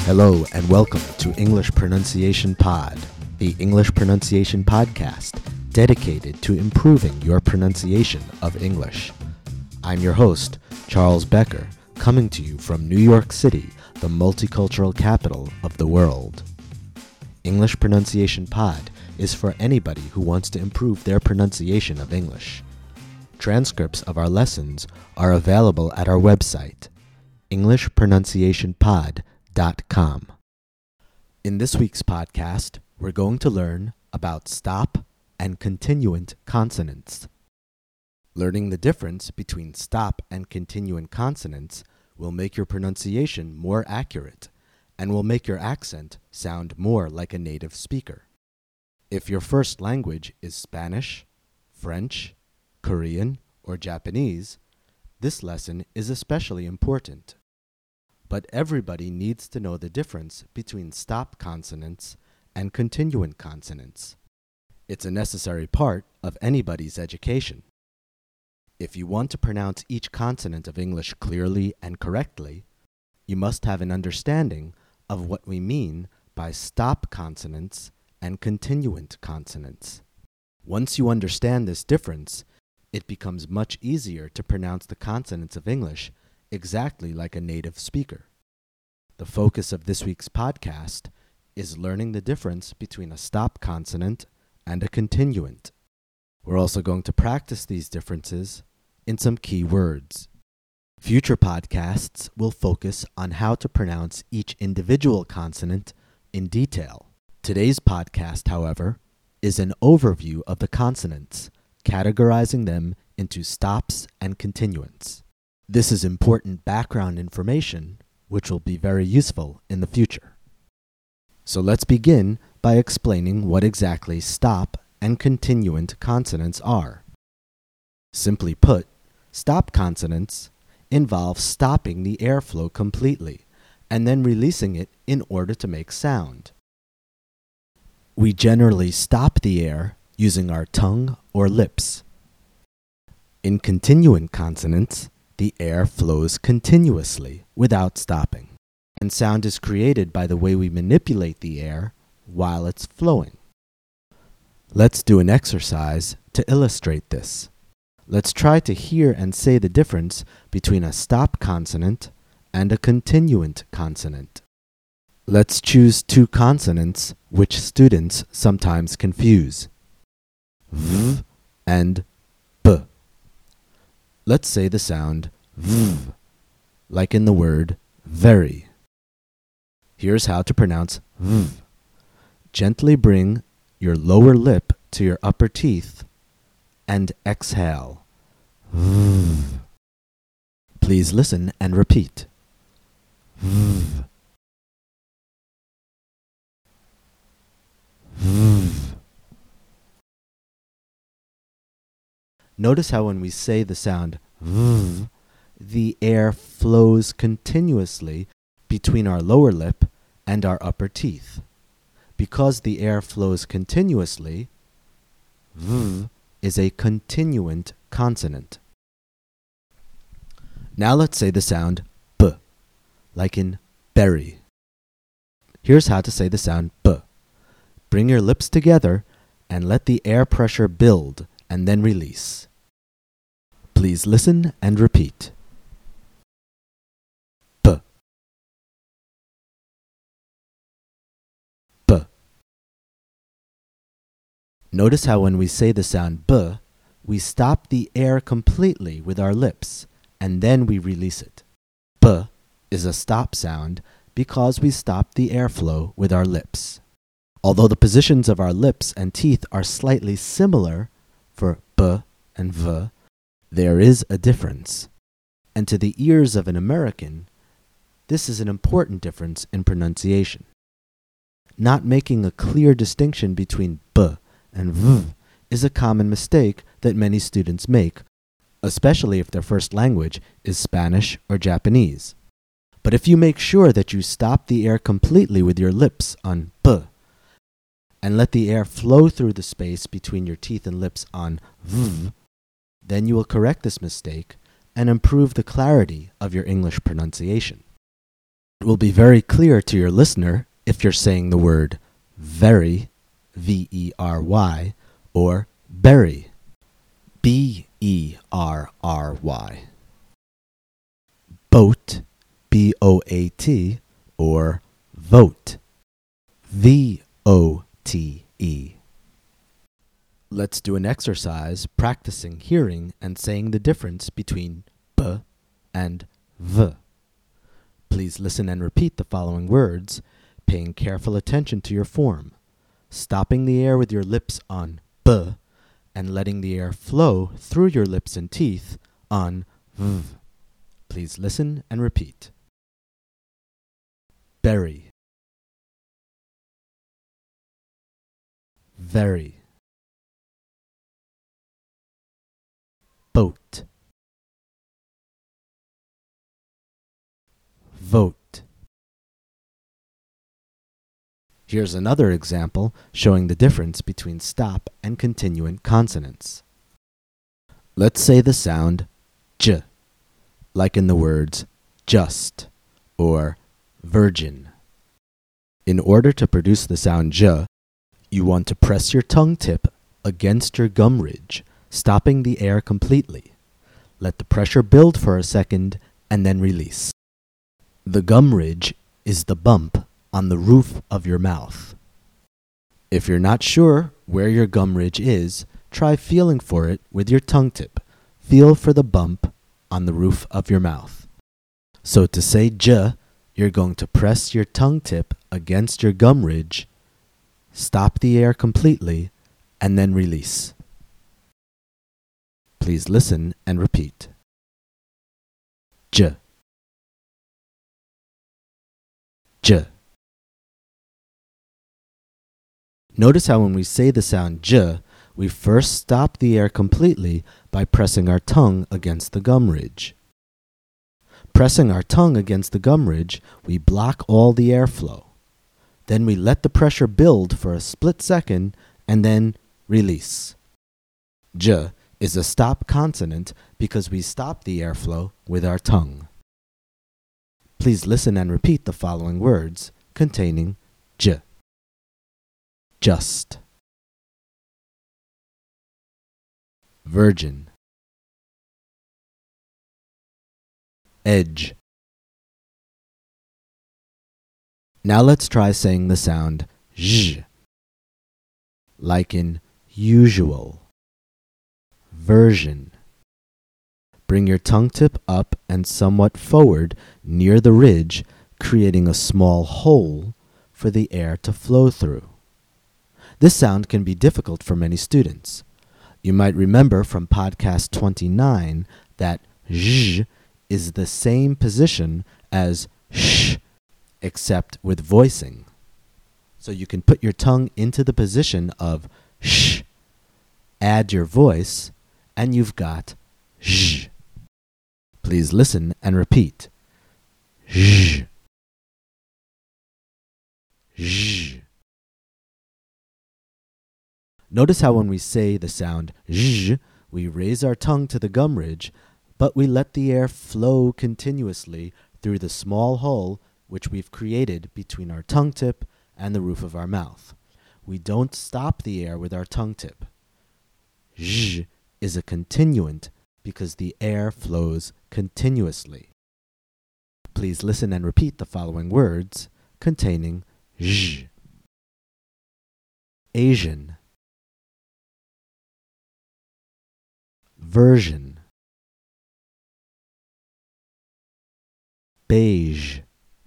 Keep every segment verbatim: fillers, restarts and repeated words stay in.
Hello and welcome to English Pronunciation Pod, the English pronunciation podcast dedicated to improving your pronunciation of English. I'm your host, Charles Becker, coming to you from New York City, the multicultural capital of the world. English Pronunciation Pod is for anybody who wants to improve their pronunciation of English. Transcripts of our lessons are available at our website, english pronunciation pod dot com. In this week's podcast, we're going to learn about stop and continuant consonants. Learning the difference between stop and continuant consonants will make your pronunciation more accurate and will make your accent sound more like a native speaker. If your first language is Spanish, French, Korean, or Japanese, this lesson is especially important. But everybody needs to know the difference between stop consonants and continuant consonants. It's a necessary part of anybody's education. If you want to pronounce each consonant of English clearly and correctly, you must have an understanding of what we mean by stop consonants and continuant consonants. Once you understand this difference, it becomes much easier to pronounce the consonants of English exactly like a native speaker. The focus of this week's podcast is learning the difference between a stop consonant and a continuant. We're also going to practice these differences in some key words. Future podcasts will focus on how to pronounce each individual consonant in detail. Today's podcast, however, is an overview of the consonants, categorizing them into stops and continuants. This is important background information which will be very useful in the future. So let's begin by explaining what exactly stop and continuant consonants are. Simply put, stop consonants involve stopping the airflow completely and then releasing it in order to make sound. We generally stop the air using our tongue or lips. In continuant consonants, the air flows continuously without stopping, and sound is created by the way we manipulate the air while it's flowing. Let's do an exercise to illustrate this. Let's try to hear and say the difference between a stop consonant and a continuant consonant. Let's choose two consonants which students sometimes confuse. V and B. Let's say the sound V, like in the word very. Here's how to pronounce V. Gently bring your lower lip to your upper teeth and exhale. V. Please listen and repeat. V. V. Notice how when we say the sound V, the air flows continuously between our lower lip and our upper teeth. Because the air flows continuously, V is a continuant consonant. Now let's say the sound B, like in berry. Here's how to say the sound B. Bring your lips together and let the air pressure build and then release. Please listen and repeat. B. B. Notice how when we say the sound B, we stop the air completely with our lips, and then we release it. B is a stop sound because we stop the airflow with our lips. Although the positions of our lips and teeth are slightly similar for B and V, there is a difference. And to the ears of an American, this is an important difference in pronunciation. Not making a clear distinction between B and V is a common mistake that many students make, especially if their first language is Spanish or Japanese. But if you make sure that you stop the air completely with your lips on B and let the air flow through the space between your teeth and lips on V, then you will correct this mistake and improve the clarity of your English pronunciation. It will be very clear to your listener if you're saying the word very, V E R Y, or berry, B E R R Y. Boat, B O A T, or vote, V O T E. Let's do an exercise practicing hearing and saying the difference between B and V. Please listen and repeat the following words, paying careful attention to your form, stopping the air with your lips on B and letting the air flow through your lips and teeth on V. Please listen and repeat. Berry, very, boat, vote. Here's another example showing the difference between stop and continuant consonants. Let's say the sound J, like in the words just or virgin. In order to produce the sound J, you want to press your tongue tip against your gum ridge, stopping the air completely. Let the pressure build for a second and then release. The gum ridge is the bump on the roof of your mouth. If you're not sure where your gum ridge is, try feeling for it with your tongue tip. Feel for the bump on the roof of your mouth. So to say J, you're going to press your tongue tip against your gum ridge, stop the air completely, and then release. Please listen and repeat. J, J. Notice how when we say the sound J, we first stop the air completely by pressing our tongue against the gum ridge. Pressing our tongue against the gum ridge, we block all the airflow. Then we let the pressure build for a split second and then release. J is a stop consonant because we stop the airflow with our tongue. Please listen and repeat the following words containing J. Just, virgin, edge. Now let's try saying the sound zh, like in usual, version. Bring your tongue tip up and somewhat forward near the ridge, creating a small hole for the air to flow through. This sound can be difficult for many students. You might remember from podcast twenty-nine that zh is the same position as sh, except with voicing. So you can put your tongue into the position of sh, add your voice, and you've got zh. Please listen and repeat. Zh, zh. Notice how when we say the sound zh, we raise our tongue to the gum ridge, but we let the air flow continuously through the small hole which we've created between our tongue tip and the roof of our mouth. We don't stop the air with our tongue tip. Zh is a continuant because the air flows continuously. Please listen and repeat the following words containing zh. Asian, version, beige.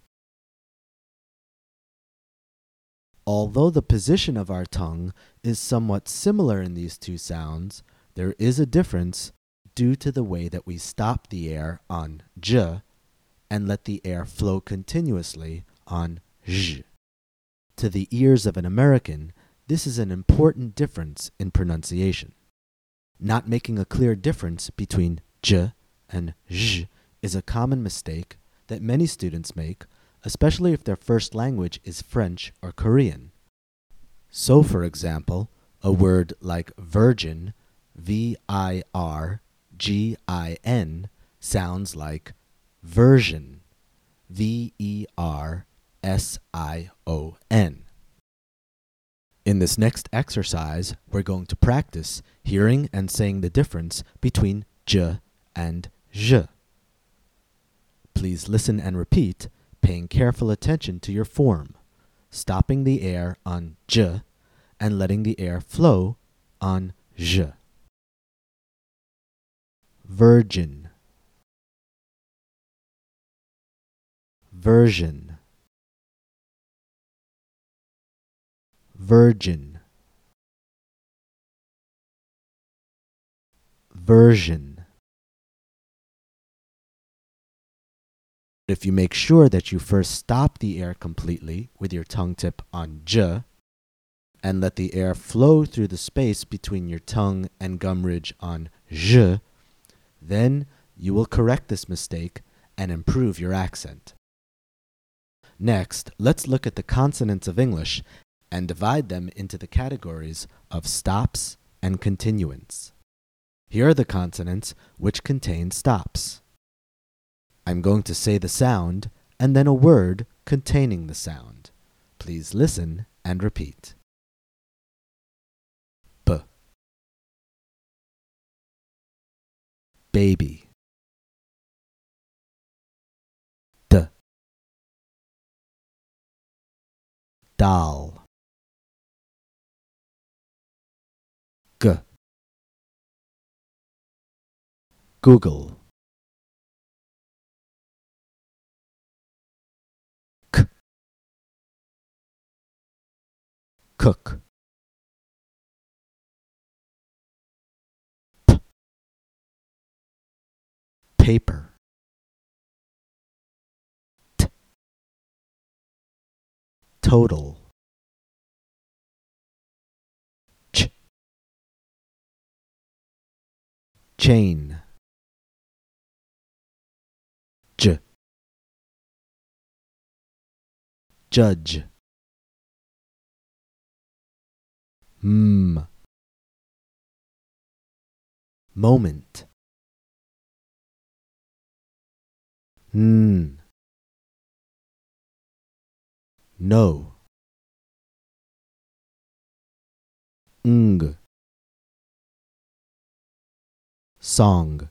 Although the position of our tongue is somewhat similar in these two sounds, there is a difference due to the way that we stop the air on j and let the air flow continuously on zh. To the ears of an American, this is an important difference in pronunciation. Not making a clear difference between j and zh is a common mistake that many students make, especially if their first language is French or Korean. So, for example, a word like virgin, V I R G I N, sounds like version, V E R S I O N. In this next exercise, we're going to practice hearing and saying the difference between j and zh. Please listen and repeat, paying careful attention to your form, stopping the air on j and letting the air flow on zh. Virgin, version, virgin, version. If you make sure that you first stop the air completely with your tongue tip on j and let the air flow through the space between your tongue and gum ridge on zh, then you will correct this mistake and improve your accent. Next, let's look at the consonants of English and divide them into the categories of stops and continuants. Here are the consonants which contain stops. I'm going to say the sound and then a word containing the sound. Please listen and repeat. B, baby. D, doll. G, Google. K, cook. P, paper. T, total. Ch, chain. J, judge. M, moment. N, no. Ng, song.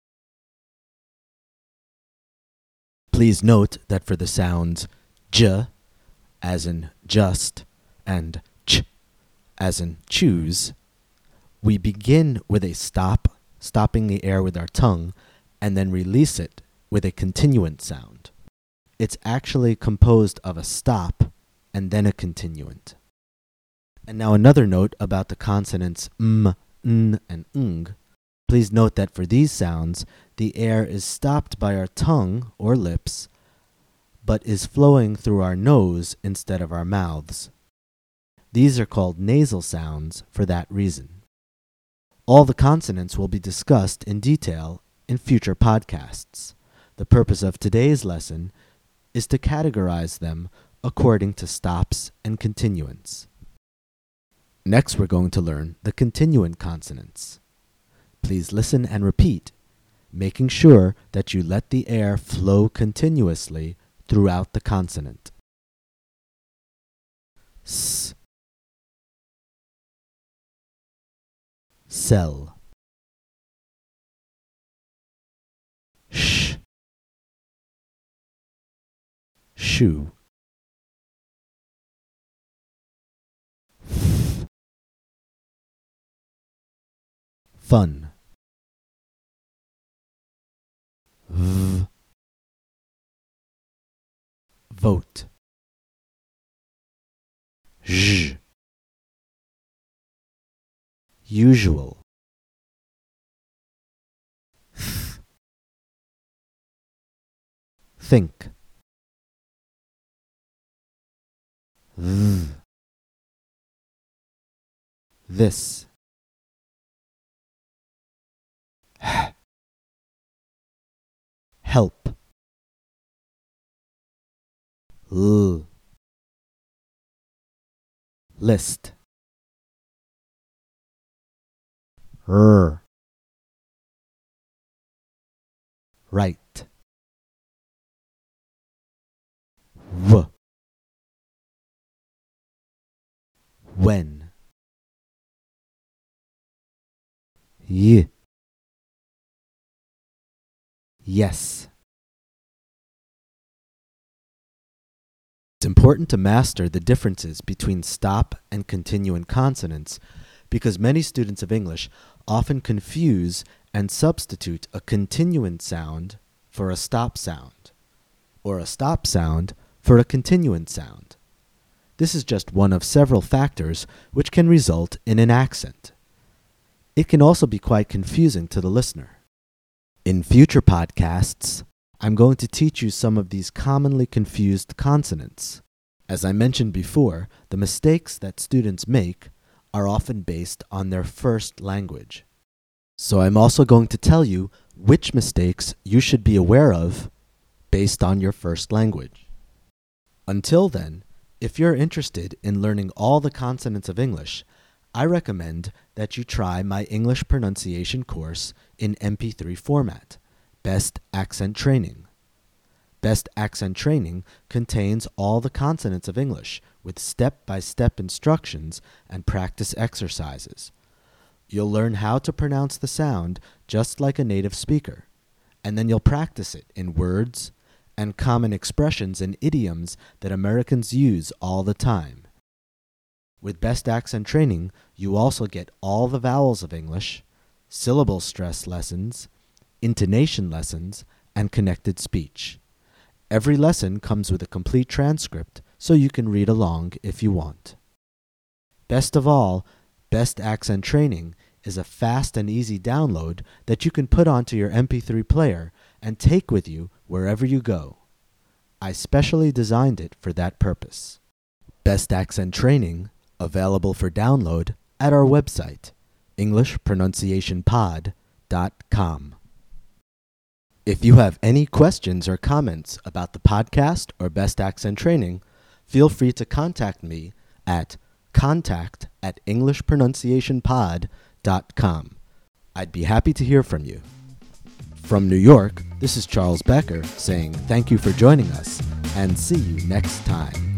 Please note that for the sounds j, as in just, and ch, as in choose, we begin with a stop, stopping the air with our tongue, and then release it with a continuant sound. It's actually composed of a stop and then a continuant. And now another note about the consonants m, n, and ng. Please note that for these sounds, the air is stopped by our tongue or lips, but is flowing through our nose instead of our mouths. These are called nasal sounds for that reason. All the consonants will be discussed in detail in future podcasts. The purpose of today's lesson is to categorize them according to stops and continuants. Next, we're going to learn the continuant consonants. Please listen and repeat, making sure that you let the air flow continuously throughout the consonant. S, cell. Sh, shoe. F, fun. V, vote. J, usual. Th, think. Th, this. H, help. L, list. R, right. when. Y. Yes. It's important to master the differences between stop and continuant consonants because many students of English often confuse and substitute a continuant sound for a stop sound, or a stop sound for a continuant sound. This is just one of several factors which can result in an accent. It can also be quite confusing to the listener. In future podcasts, I'm going to teach you some of these commonly confused consonants. As I mentioned before, the mistakes that students make are often based on their first language. So I'm also going to tell you which mistakes you should be aware of based on your first language. Until then, if you're interested in learning all the consonants of English, I recommend that you try my English pronunciation course in M P three format, Best Accent Training. Best Accent Training contains all the consonants of English with step-by-step instructions and practice exercises. You'll learn how to pronounce the sound just like a native speaker, and then you'll practice it in words and common expressions and idioms that Americans use all the time. With Best Accent Training, you also get all the vowels of English, syllable stress lessons, intonation lessons, and connected speech. Every lesson comes with a complete transcript so you can read along if you want. Best of all, Best Accent Training is a fast and easy download that you can put onto your M P three player and take with you wherever you go. I specially designed it for that purpose. Best Accent Training, available for download at our website, english pronunciation pod dot com. If you have any questions or comments about the podcast or Best Accent Training, feel free to contact me at contact at english pronunciation pod dot com. I'd be happy to hear from you. From New York, this is Charles Becker saying thank you for joining us and see you next time.